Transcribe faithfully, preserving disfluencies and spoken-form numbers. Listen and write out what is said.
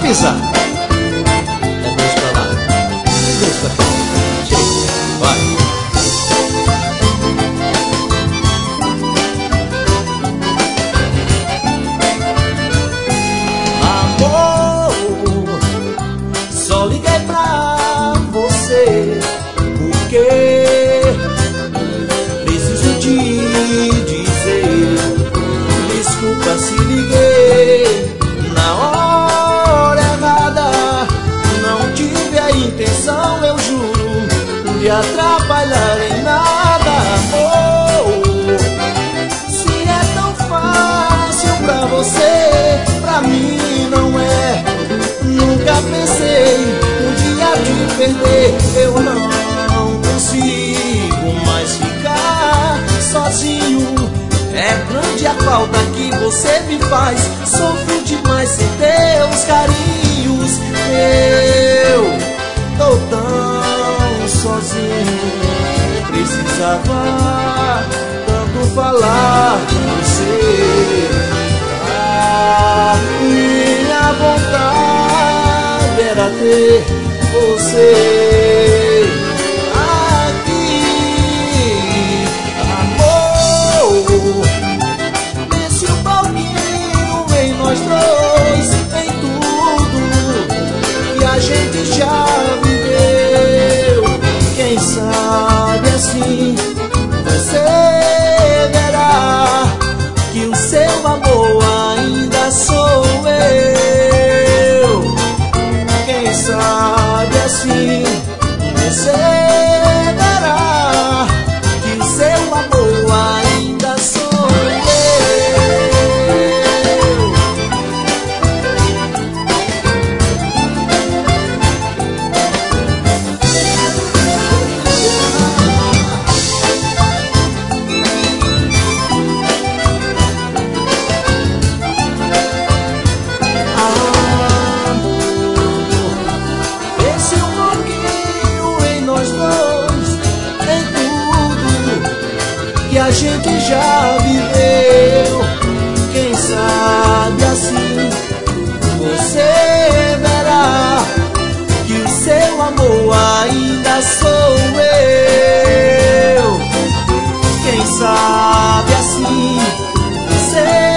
avisa. É dois pra lá, dois pra cá. Chega, vai. Amor, só liguei pra você porque preciso te dizer. Desculpa se liguei na hora errada. Não tive a intenção, eu juro, de atrapalhar em nada. Amor, se é tão fácil pra você, pra mim não é. Nunca pensei um dia te perder. Eu não consigo mais ficar sozinho. É grande a falta que você me faz. Sofro demais sem teus carinhos. Eu tô tão sozinho. Precisava tanto falar com você. Ah, minha vontade era ter você aqui. Amor, pense um pouquinho em nós dois, em tudo que a gente já viveu. Quem sabe assim você verá que o seu amor ainda sou eu. Quem sabe assim você verá que o seu amor ainda sou eu. A gente já viveu. Quem sabe assim você verá que o seu amor ainda sou eu. Quem sabe assim você